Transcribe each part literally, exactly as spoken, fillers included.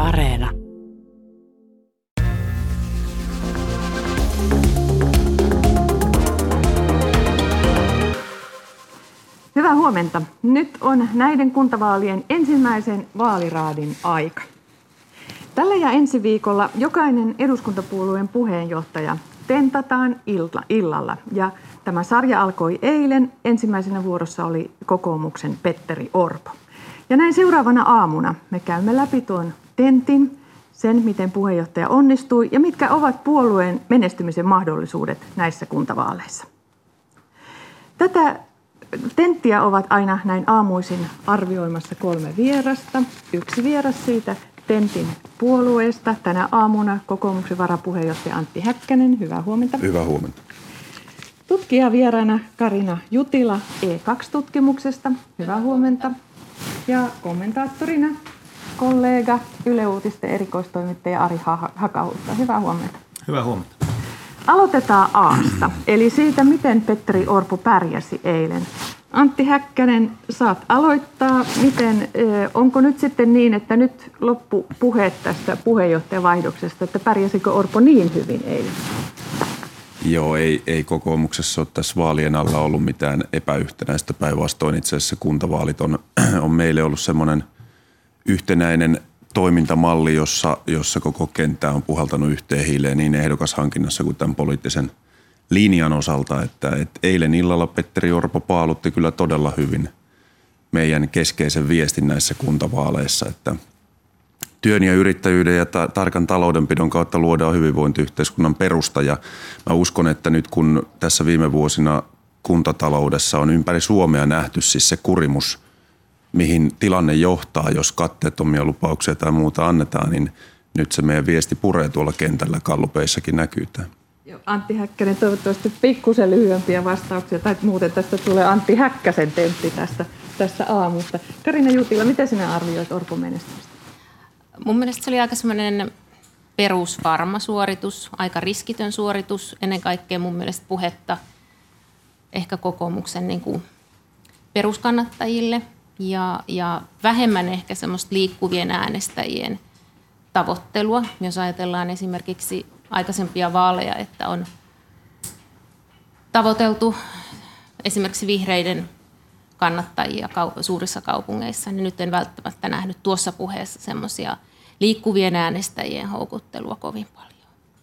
Areena. Hyvää huomenta. Nyt on näiden kuntavaalien ensimmäisen vaaliraadin aika. Tällä ja ensi viikolla jokainen eduskuntapuolueen puheenjohtaja tentataan illa, illalla. Ja tämä sarja alkoi eilen. Ensimmäisenä vuorossa oli kokoomuksen Petteri Orpo. Ja näin seuraavana aamuna me käymme läpi tuon tentin, sen miten puheenjohtaja onnistui ja mitkä ovat puolueen menestymisen mahdollisuudet näissä kuntavaaleissa. Tätä tenttiä ovat aina näin aamuisin arvioimassa kolme vierasta. Yksi vieras siitä tentin puolueesta. Tänä aamuna kokoomuksen varapuheenjohtaja Antti Häkkänen. Hyvää huomenta. Hyvää huomenta. Tutkijavieraana Karina Jutila E kaksi -tutkimuksesta. Hyvää huomenta. Ja kommentaattorina kollega Yle Uutisten erikoistoimittaja Ari Hakahuhta. Hyvää huomenta. Hyvää huomenta. Aloitetaan A:sta, eli siitä, miten Petteri Orpo pärjäsi eilen. Antti Häkkänen, saat aloittaa. Miten, onko nyt sitten niin, että nyt loppu puheet tästä puheenjohtajavaihdoksesta, että pärjäsikö Orpo niin hyvin eilen? Joo, ei, ei kokoomuksessa ole tässä vaalien alla ollut mitään epäyhtenäistä. Päinvastoin itse asiassa kuntavaalit on, on meille ollut semmoinen yhtenäinen toimintamalli, jossa, jossa koko kenttä on puhaltanut yhteen hiileen niin ehdokashankinnassa kuin tämän poliittisen linjan osalta, että, että eilen illalla Petteri Orpo paalutti kyllä todella hyvin meidän keskeisen viestin näissä kuntavaaleissa, että työn ja yrittäjyyden ja ta- tarkan taloudenpidon kautta luodaan hyvinvointiyhteiskunnan perusta ja mä uskon, että nyt kun tässä viime vuosina kuntataloudessa on ympäri Suomea nähty siis se kurimus, mihin tilanne johtaa, jos katteettomia lupauksia tai muuta annetaan, niin nyt se meidän viesti puree tuolla kentällä, gallupeissakin näkyy tämä. Antti Häkkänen, toivottavasti pikkusen lyhyempiä vastauksia, tai muuten tästä tulee Antti Häkkäsen tentti tästä, tästä aamusta. Karina Jutila, miten sinä arvioit Orpon menestymistä? Mun mielestä se oli aika semmoinen perusvarma suoritus, aika riskitön suoritus, ennen kaikkea mun mielestä puhetta ehkä kokoomuksen niin kuin peruskannattajille ja, ja vähemmän ehkä semmoista liikkuvien äänestäjien tavoittelua, jos ajatellaan esimerkiksi aikaisempia vaaleja, että on tavoiteltu esimerkiksi vihreiden kannattajia suurissa kaupungeissa, niin nyt en välttämättä nähnyt tuossa puheessa semmoisia liikkuvien äänestäjien houkuttelua kovin paljon.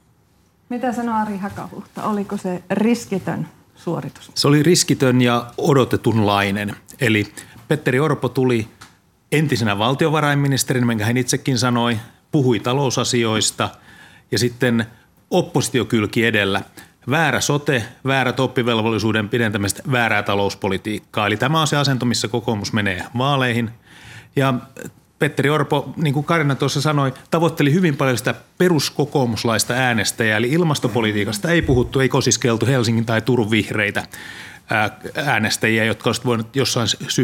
Mitä sanoo Ari Hakahuhta? Oliko se riskitön suoritus? Se oli riskitön ja odotetunlainen. Eli Petteri Orpo tuli entisenä valtiovarainministerinä, minkä hän itsekin sanoi, puhui talousasioista ja sitten oppositiokylki edellä. Väärä sote, väärät oppivelvollisuuden pidentämistä, väärää talouspolitiikkaa. Eli tämä on se asento, missä kokoomus menee vaaleihin. Ja Petteri Orpo, niin kuin Karina tuossa sanoi, tavoitteli hyvin paljon sitä peruskokoomuslaista äänestäjää. Eli ilmastopolitiikasta ei puhuttu, ei kosiskeltu Helsingin tai Turun vihreitä äänestäjiä, jotka olisivat voineet jossain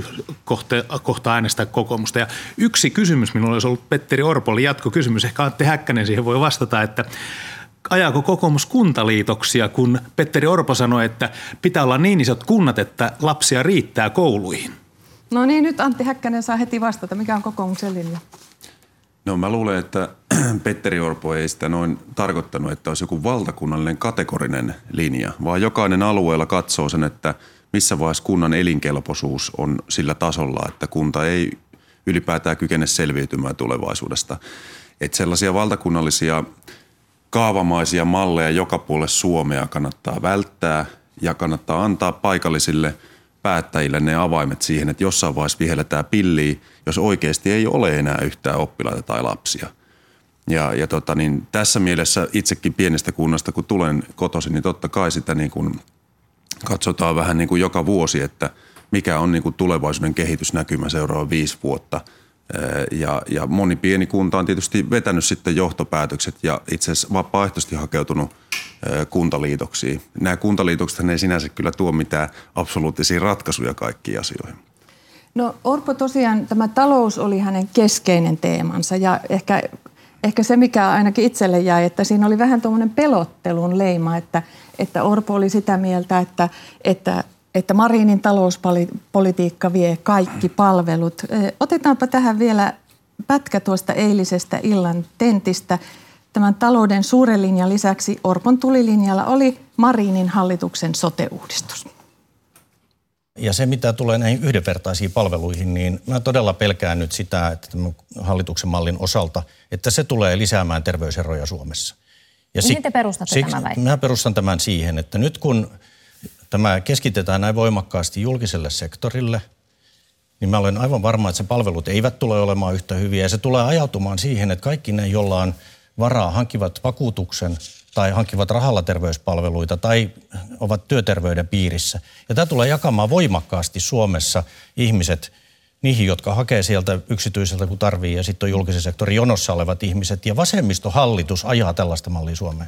kohtaa äänestää kokoomusta. Ja yksi kysymys minulla olisi ollut Petteri Orpolle, jatkokysymys, ehkä Antti Häkkänen siihen voi vastata, että ajaako kokoomus kuntaliitoksia, kun Petteri Orpo sanoi, että pitää olla niin isot kunnat, että lapsia riittää kouluihin? No niin, nyt Antti Häkkänen saa heti vastata. Mikä on kokoomuksen linja? No mä luulen, että Petteri Orpo ei sitä noin tarkoittanut, että olisi joku valtakunnallinen kategorinen linja, vaan jokainen alueella katsoo sen, että missä vaiheessa kunnan elinkelpoisuus on sillä tasolla, että kunta ei ylipäätään kykene selviytymään tulevaisuudesta. Että sellaisia valtakunnallisia kaavamaisia malleja joka puolelle Suomea kannattaa välttää ja kannattaa antaa paikallisille päättäjille ne avaimet siihen, että jossain vaiheessa vihelletään pilliä, jos oikeasti ei ole enää yhtään oppilaita tai lapsia. Ja, ja tota, niin tässä mielessä itsekin pienestä kunnasta, kun tulen kotoisin, niin totta kai sitä niin kuin katsotaan vähän niin kuin joka vuosi, että mikä on niin kuin tulevaisuuden kehitysnäkymä seuraava viisi vuotta. Ja, ja moni pieni kunta on tietysti vetänyt sitten johtopäätökset ja itse asiassa vapaaehtoisesti hakeutunut kuntaliitoksiin. Nämä kuntaliitokset ei sinänsä kyllä tuo mitään absoluuttisia ratkaisuja kaikkiin asioihin. No Orpo tosiaan, tämä talous oli hänen keskeinen teemansa ja ehkä, ehkä se, mikä ainakin itselle jäi, että siinä oli vähän tuommoinen pelottelun leima, että, että Orpo oli sitä mieltä, että, että että Marinin talouspolitiikka vie kaikki palvelut. Otetaanpa tähän vielä pätkä tuosta eilisestä illan tentistä. Tämän talouden suuren linjan lisäksi Orpon tulilinjalla oli Marinin hallituksen sote-uudistus. Ja se, mitä tulee näihin yhdenvertaisiin palveluihin, niin mä todella pelkään nyt sitä, että tämän hallituksen mallin osalta, että se tulee lisäämään terveyseroja Suomessa. Ja Mihin te perustatte siksi, tämän väitteen? Mä perustan tämän siihen, että nyt kun tämä keskitetään näin voimakkaasti julkiselle sektorille, niin mä olen aivan varma, että se palvelut eivät tule olemaan yhtä hyviä. Ja se tulee ajautumaan siihen, että kaikki ne, joilla on varaa, hankkivat vakuutuksen tai hankkivat rahalla terveyspalveluita tai ovat työterveyden piirissä. Ja tämä tulee jakamaan voimakkaasti Suomessa ihmiset niihin, jotka hakee sieltä yksityiseltä kun tarvii, ja sitten on julkisen sektorin jonossa olevat ihmiset. Ja vasemmistohallitus ajaa tällaista mallia Suomeen.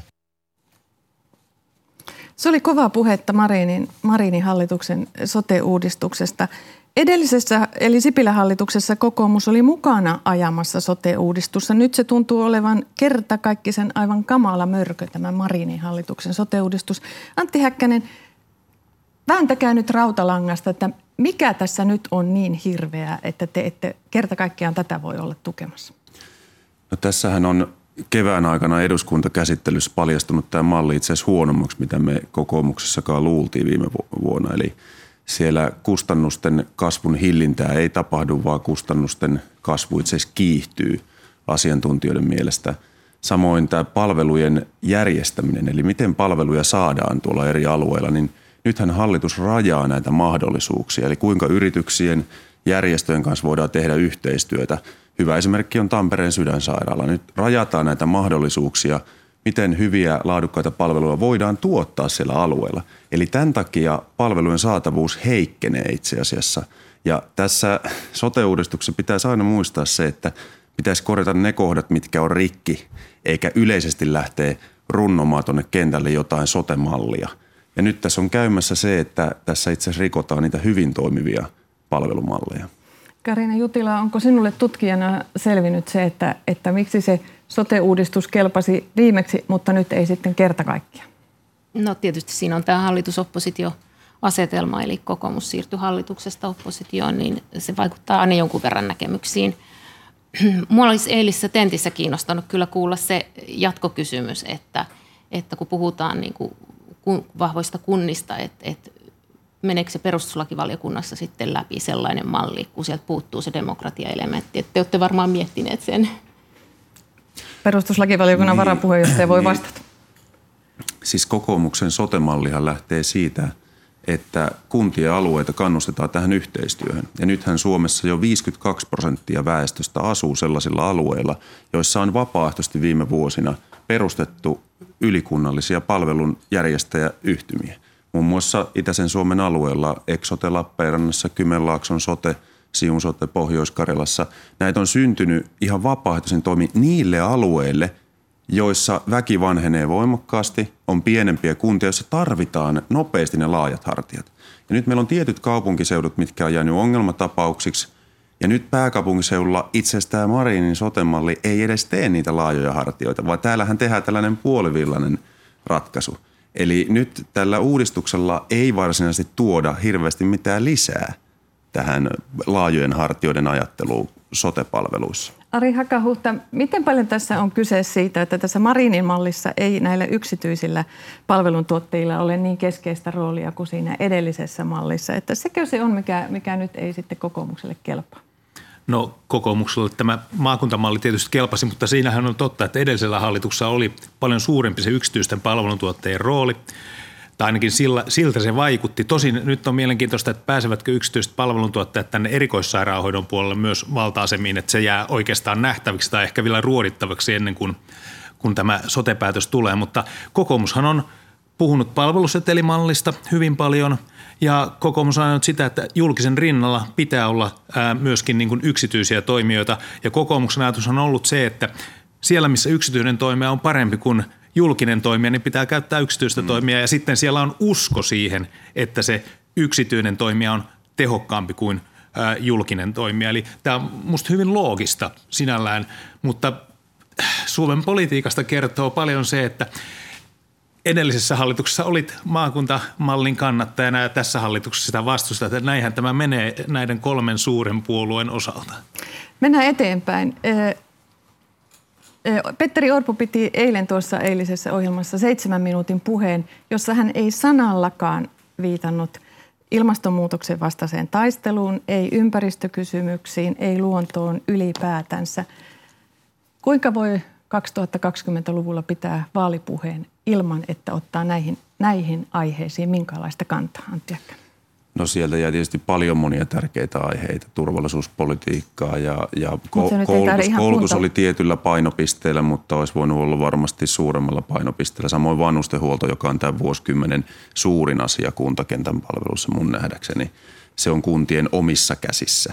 Se oli kovaa puhetta Marinin, Marinin hallituksen sote-uudistuksesta. Edellisessä eli Sipilän hallituksessa kokoomus oli mukana ajamassa sote-uudistusta. Nyt se tuntuu olevan kertakaikkisen aivan kamala mörkö tämä Marinin hallituksen sote-uudistus. Antti Häkkänen, vääntäkää nyt rautalangasta, että mikä tässä nyt on niin hirveää, että te ette kertakaikkiaan tätä voi olla tukemassa? No tässähän on kevään aikana eduskuntakäsittelyssä paljastunut tämä malli itse asiassa huonommaksi, mitä me kokoomuksessakaan luultiin viime vuonna. Eli siellä kustannusten kasvun hillintää ei tapahdu, vaan kustannusten kasvu itse asiassa kiihtyy asiantuntijoiden mielestä. Samoin tämä palvelujen järjestäminen, eli miten palveluja saadaan tuolla eri alueilla, niin nythän hallitus rajaa näitä mahdollisuuksia, eli kuinka yrityksien järjestöjen kanssa voidaan tehdä yhteistyötä. Hyvä esimerkki on Tampereen Sydänsairaala. Nyt rajataan näitä mahdollisuuksia, miten hyviä laadukkaita palveluja voidaan tuottaa siellä alueella. Eli tämän takia palvelujen saatavuus heikkenee itse asiassa. Ja tässä sote-uudistuksessa pitäisi aina muistaa se, että pitäisi korjata ne kohdat, mitkä on rikki, eikä yleisesti lähteä runnomaan tuonne kentälle jotain sote-mallia. Ja nyt tässä on käymässä se, että tässä itse asiassa rikotaan niitä hyvin toimivia palvelumalleja. Karina Jutila, onko sinulle tutkijana selvinnyt se, että, että miksi se sote-uudistus kelpasi viimeksi, mutta nyt ei sitten kerta kaikkiaan? No tietysti siinä on tämä hallitus-oppositio-asetelma, eli kokoomus siirtyi hallituksesta oppositioon, niin se vaikuttaa aina jonkun verran näkemyksiin. Mua olisi eilisessä tentissä kiinnostanut kyllä kuulla se jatkokysymys, että, että kun puhutaan niin kuin vahvoista kunnista, että, että meneekö se perustuslakivaliokunnassa sitten läpi sellainen malli, kun sieltä puuttuu se demokratiaelementti. Että te olette varmaan miettineet sen. Perustuslakivaliokunnan niin, varapuheenjohtaja voi vastata. Niin. Siis kokoomuksen sote-mallihan lähtee siitä, että kuntia ja alueita kannustetaan tähän yhteistyöhön. Ja nythän Suomessa jo viisikymmentäkaksi prosenttia väestöstä asuu sellaisilla alueilla, joissa on vapaaehtoisesti viime vuosina perustettu ylikunnallisia palvelunjärjestäjäyhtymiä. Muun muassa Itäisen Suomen alueella, Eksote Lappeenrannassa, Kymenlaakson sote, Siun sote Pohjois-Karjalassa. Näitä on syntynyt ihan vapaaehtoisin toimin niille alueille, joissa väki vanhenee voimakkaasti, on pienempiä kuntia, joissa tarvitaan nopeasti ne laajat hartiat. Ja nyt meillä on tietyt kaupunkiseudut, mitkä on jäänyt ongelmatapauksiksi. Ja nyt pääkaupunkiseudulla itse asiassa tämä Marinin sote-malli ei edes tee niitä laajoja hartioita, vaan täällähän tehdään tällainen puolivillainen ratkaisu. Eli nyt tällä uudistuksella ei varsinaisesti tuoda hirveästi mitään lisää tähän laajojen hartioiden ajatteluun sote-palveluissa. Ari Hakahuhta, miten paljon tässä on kyse siitä, että tässä Marinin mallissa ei näillä yksityisillä palveluntuottajilla ole niin keskeistä roolia kuin siinä edellisessä mallissa? Että sekö se on, mikä, mikä nyt ei sitten kokoomukselle kelpaa? No kokoomukselle tämä maakuntamalli tietysti kelpasi, mutta siinähän on totta, että edellisellä hallituksella oli paljon suurempi se yksityisten palveluntuottajien rooli. Tai ainakin sillä, siltä se vaikutti. Tosin nyt on mielenkiintoista, että pääsevätkö yksityiset palveluntuottajat tänne erikoissairaanhoidon puolelle myös valta-asemiin, että se jää oikeastaan nähtäviksi tai ehkä vielä ruodittavaksi ennen kuin kun tämä sote-päätös tulee. Mutta kokoomushan on puhunut palvelusetelimallista hyvin paljon ja kokoomus on ajanut sitä, että julkisen rinnalla pitää olla ää, myöskin niin kuin yksityisiä toimijoita. Ja kokoomuksen ajatus on ollut se, että siellä missä yksityinen toimija on parempi kuin julkinen toimija, niin pitää käyttää yksityistä mm. toimijaa ja sitten siellä on usko siihen, että se yksityinen toimija on tehokkaampi kuin ä, julkinen toimija. Eli tämä on musta hyvin loogista sinällään, mutta Suomen politiikasta kertoo paljon se, että edellisessä hallituksessa olit maakuntamallin kannattajana ja tässä hallituksessa sitä vastustat, että näinhän tämä menee näiden kolmen suuren puolueen osalta. Mennään eteenpäin. Petteri Orpo piti eilen tuossa eilisessä ohjelmassa seitsemän minuutin puheen, jossa hän ei sanallakaan viitannut ilmastonmuutoksen vastaiseen taisteluun, ei ympäristökysymyksiin, ei luontoon ylipäätänsä. Kuinka voi kaksituhattakaksikymmentäluvulla pitää vaalipuheen ilman, että ottaa näihin, näihin aiheisiin minkälaista kantaa, Antti Häkkänen? No sieltä jäi tietysti paljon monia tärkeitä aiheita, turvallisuuspolitiikkaa ja, ja ko- koulutus, koulutus oli tietyllä painopisteellä, mutta olisi voinut olla varmasti suuremmalla painopisteellä. Samoin vanhustenhuolto, joka on tämän vuosikymmenen suurin asia kuntakentän palvelussa mun nähdäkseni. Se on kuntien omissa käsissä.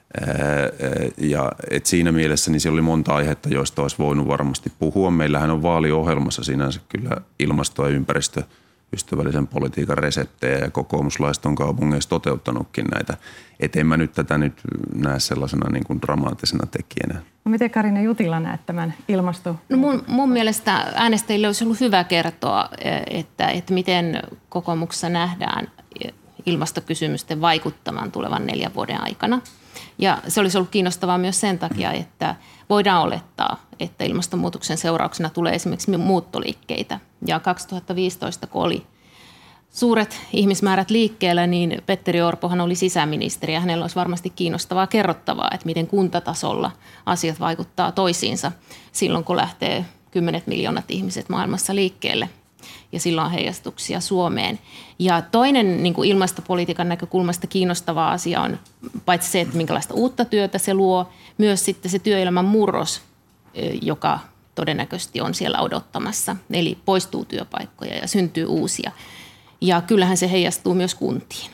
Ja et siinä mielessä niin siellä oli monta aihetta, joista olisi voinut varmasti puhua. Meillähän on vaaliohjelmassa sinänsä kyllä ilmasto- ja ympäristö ystävällisen politiikan reseptejä ja kokoomuslaiset on kaupungeissa toteuttanutkin näitä. Et en mä nyt tätä nyt näe sellaisena niin kuin dramaattisena tekijänä. No miten Karina Jutila näet tämän ilmasto? No mun, mun mielestä äänestäjille olisi ollut hyvä kertoa, että, että miten kokoomuksessa nähdään ilmastokysymysten vaikuttavan tulevan neljän vuoden aikana. Ja se olisi ollut kiinnostavaa myös sen takia, että voidaan olettaa, että ilmastonmuutoksen seurauksena tulee esimerkiksi muuttoliikkeitä. Ja kaksituhattaviisitoista, kun oli suuret ihmismäärät liikkeellä, niin Petteri Orpohan oli sisäministeri ja hänellä olisi varmasti kiinnostavaa kerrottavaa, että miten kuntatasolla asiat vaikuttaa toisiinsa silloin, kun lähtee kymmenet miljoonat ihmiset maailmassa liikkeelle. Ja silloin on heijastuksia Suomeen. Ja toinen niin kuin ilmastopolitiikan näkökulmasta kiinnostava asia on paitsi se, että minkälaista uutta työtä se luo, myös sitten se työelämän murros, joka todennäköisesti on siellä odottamassa. Eli poistuu työpaikkoja ja syntyy uusia. Ja kyllähän se heijastuu myös kuntiin.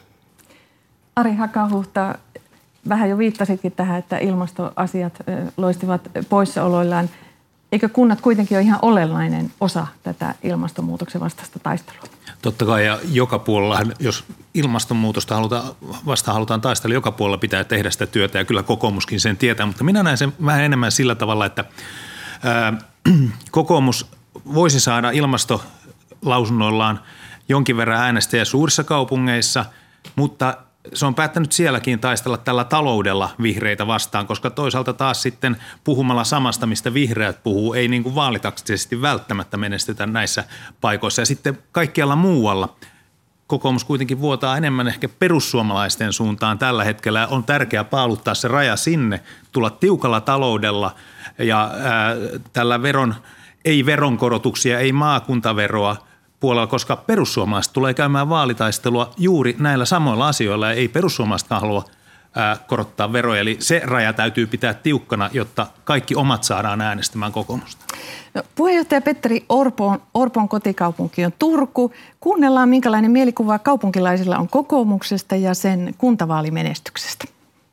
Ari Hakahuhta, vähän jo viittasitkin tähän, että ilmastoasiat loistivat poissaoloillaan. Eikö kunnat kuitenkin ole ihan olennainen osa tätä ilmastonmuutoksen vastaista taistelua? Totta kai, ja joka puolella, jos ilmastonmuutosta halutaan, vastaan halutaan taistella, joka puolella pitää tehdä sitä työtä, ja kyllä kokoomuskin sen tietää. Mutta minä näen sen vähän enemmän sillä tavalla, että ää, kokoomus voisi saada ilmastolausunnoillaan jonkin verran äänestäjä suurissa kaupungeissa, mutta se on päättänyt sielläkin taistella tällä taloudella vihreitä vastaan, koska toisaalta taas sitten puhumalla samasta, mistä vihreät puhuu, ei niin kuin vaalitaktisesti välttämättä menestytä näissä paikoissa. Ja sitten kaikkialla muualla kokoomus kuitenkin vuotaa enemmän ehkä perussuomalaisten suuntaan tällä hetkellä. On tärkeää paaluttaa se raja sinne, tulla tiukalla taloudella ja ää, tällä veron, ei veronkorotuksia, ei maakuntaveroa puolella, koska perussuomalaiset tulee käymään vaalitaistelua juuri näillä samoilla asioilla ja ei perussuomalaisetkaan halua ää, korottaa veroja. Eli se raja täytyy pitää tiukkana, jotta kaikki omat saadaan äänestämään kokoomusta. No, puheenjohtaja Petteri Orpon, Orpon kotikaupunki on Turku. Kuunnellaan, minkälainen mielikuva kaupunkilaisilla on kokoomuksesta ja sen kuntavaalimenestyksestä.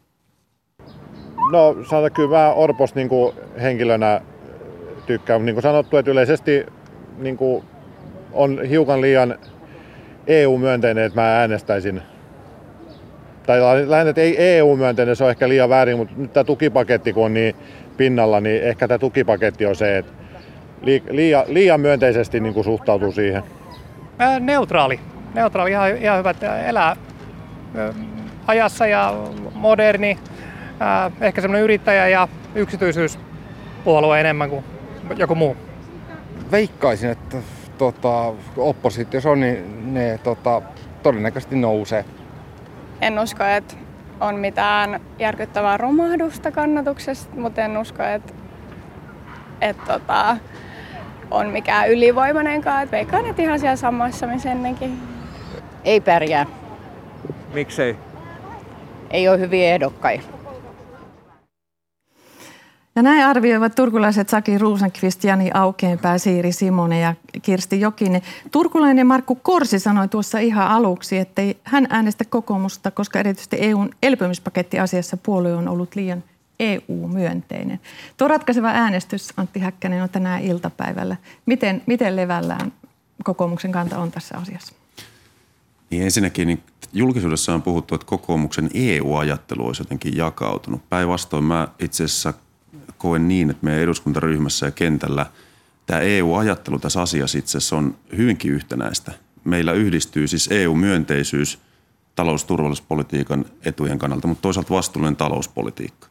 No sanotaan kyllä mä Orposta niin kuin henkilönä tykkään. Niin kuin sanottu, että yleisesti niin kuin on hiukan liian E U-myönteinen, että mä äänestäisin. Tai lähinnä, että ei E U-myönteinen, se on ehkä liian väärin, mutta nyt tämä tukipaketti, kun on niin pinnalla, niin ehkä tämä tukipaketti on se, että liian, liian myönteisesti niin kuin suhtautuu siihen. Neutraali. Neutraali, ihan, ihan hyvä, että elää ajassa ja moderni. Ehkä semmoinen yrittäjä ja yksityisyyspuolue enemmän kuin joku muu. Veikkaisin, että Tota, oppositiossa on, niin ne tota, todennäköisesti nousee. En usko, että on mitään järkyttävää romahdusta kannatuksesta, mutta en usko, että, että tota, on mikään ylivoimainenkaan. Et veikkaan, että ihan siellä samassa missä ennenkin. Ei pärjää. Miksei? Ei ole hyviä ehdokkaita. Ja näin arvioivat turkulaiset Saki Rosenqvist, Jani Aukeenpää, Siiri Simonen ja Kirsti Jokinen. Turkulainen Markku Korsi sanoi tuossa ihan aluksi, että hän äänestä kokoomusta, koska erityisesti E U:n elpymispakettiasiassa puolue on ollut liian E U-myönteinen. Tuo ratkaiseva äänestys, Antti Häkkänen, on tänään iltapäivällä. Miten, miten levällään kokoomuksen kanta on tässä asiassa? Niin ensinnäkin niin julkisuudessa on puhuttu, että kokoomuksen E U-ajattelu olisi jotenkin jakautunut. Päinvastoin mä itse asiassa koen niin, että meidän eduskuntaryhmässä ja kentällä tämä E U-ajattelu tässä asiassa itse asiassa on hyvinkin yhtenäistä. Meillä yhdistyy siis E U-myönteisyys talousturvallisuuspolitiikan etujen kannalta, mutta toisaalta vastuullinen talouspolitiikka.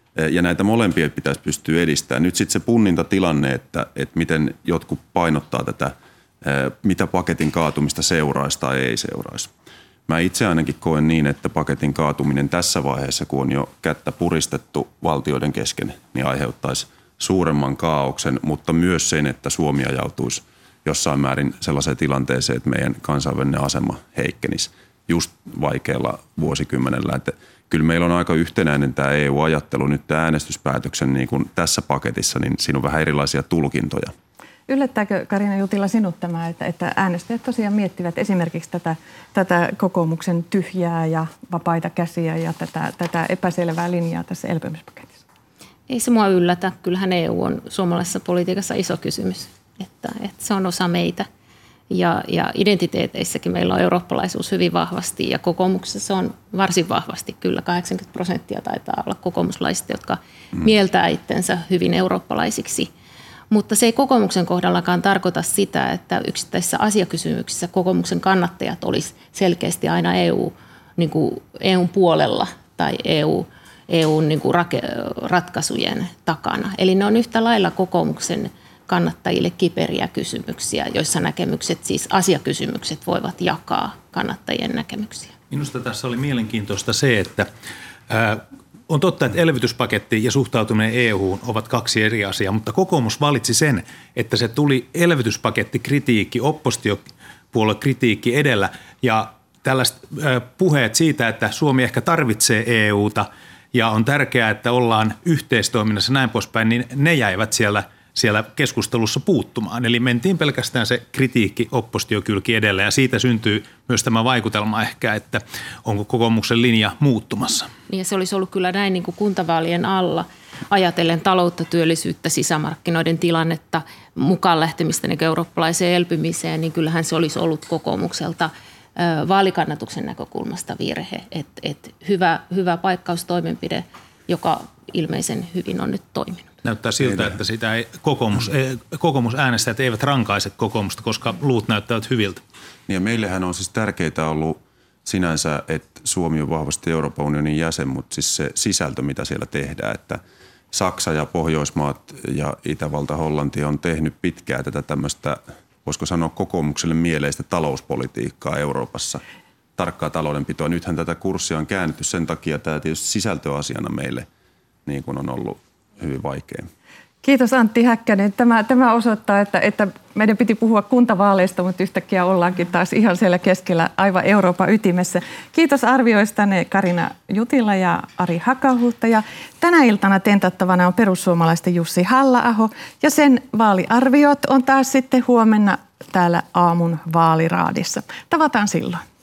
Ja näitä molempia pitäisi pystyä edistämään. Nyt sitten se punnintatilanne, että, että miten jotkut painottaa tätä, mitä paketin kaatumista seuraisi tai ei seuraisi. Mä itse ainakin koen niin, että paketin kaatuminen tässä vaiheessa, kun on jo kättä puristettu valtioiden kesken, niin aiheuttaisi suuremman kaaoksen, mutta myös sen, että Suomi ajautuisi jossain määrin sellaiseen tilanteeseen, että meidän kansainvälinen asema heikkenisi just vaikealla vuosikymmenellä. Että kyllä meillä on aika yhtenäinen tämä E U-ajattelu. Nyt tämä äänestyspäätöksen niin kuin tässä paketissa, niin siinä on vähän erilaisia tulkintoja. Yllättääkö Karina Jutila sinut tämä, että, että äänestäjät tosiaan miettivät esimerkiksi tätä, tätä kokoomuksen tyhjää ja vapaita käsiä ja tätä, tätä epäselvää linjaa tässä elpymispaketissa? Ei se mua yllätä. Kyllähän E U on suomalaisessa politiikassa iso kysymys, että, että se on osa meitä. Ja, ja identiteeteissäkin meillä on eurooppalaisuus hyvin vahvasti ja kokoomuksessa on varsin vahvasti. Kyllä kahdeksankymmentä prosenttia taitaa olla kokoomuslaisista, jotka mm. mieltää itsensä hyvin eurooppalaisiksi. Mutta se ei kokoomuksen kohdallakaan tarkoita sitä, että yksittäisissä asiakysymyksissä kokoomuksen kannattajat olisi selkeästi aina E U, niin kuin E U:n puolella tai E U, E U:n niin kuin ratkaisujen takana. Eli ne on yhtä lailla kokoomuksen kannattajille kiperiä kysymyksiä, joissa näkemykset, siis asiakysymykset, voivat jakaa kannattajien näkemyksiä. Minusta tässä oli mielenkiintoista se, että ää, on totta, että elvytyspaketti ja suhtautuminen E U:hun ovat kaksi eri asiaa, mutta kokoomus valitsi sen, että se tuli elvytyspaketti-kritiikki, oppositiopuolue-kritiikki edellä ja tällaiset ää, puheet siitä, että Suomi ehkä tarvitsee E U:ta ja on tärkeää, että ollaan yhteistoiminnassa näin poispäin, niin ne jäivät siellä siellä keskustelussa puuttumaan. Eli mentiin pelkästään se kritiikki oppositiokylki edellä ja siitä syntyy myös tämä vaikutelma ehkä, että onko kokoomuksen linja muuttumassa. Ja se olisi ollut kyllä näin niin kuin kuntavaalien alla ajatellen taloutta, työllisyyttä, sisämarkkinoiden tilannetta, mukaan lähtemistä niin eurooppalaiseen elpymiseen, niin kyllähän se olisi ollut kokoomukselta vaalikannatuksen näkökulmasta virhe. Että et hyvä, hyvä paikkaustoimenpide, joka ilmeisen hyvin on nyt toiminut. Näyttää siltä, että sitä ei, kokoomus, kokoomusäänestäjät eivät rankaise kokoomusta, koska luut näyttävät hyviltä. Ja meillähän on siis tärkeää ollut sinänsä, että Suomi on vahvasti Euroopan unionin jäsen, mutta siis se sisältö, mitä siellä tehdään, että Saksa ja Pohjoismaat ja Itävalta, Hollanti on tehnyt pitkään tätä tämmöistä, voisiko sanoa kokoomukselle mieleistä talouspolitiikkaa Euroopassa, tarkkaa taloudenpitoa. Nythän tätä kurssia on käännetty sen takia, tämä tietysti sisältöasiana meille niin kuin on ollut hyvin vaikea. Kiitos Antti Häkkänen. Tämä, tämä osoittaa, että, että meidän piti puhua kuntavaaleista, mutta yhtäkkiä ollaankin taas ihan siellä keskellä aivan Euroopan ytimessä. Kiitos arvioistanne Karina Jutila ja Ari Hakahuhta. Ja tänä iltana tentattavana on perussuomalaisten Jussi Halla-aho ja sen vaaliarviot on taas sitten huomenna täällä aamun vaaliraadissa. Tavataan silloin.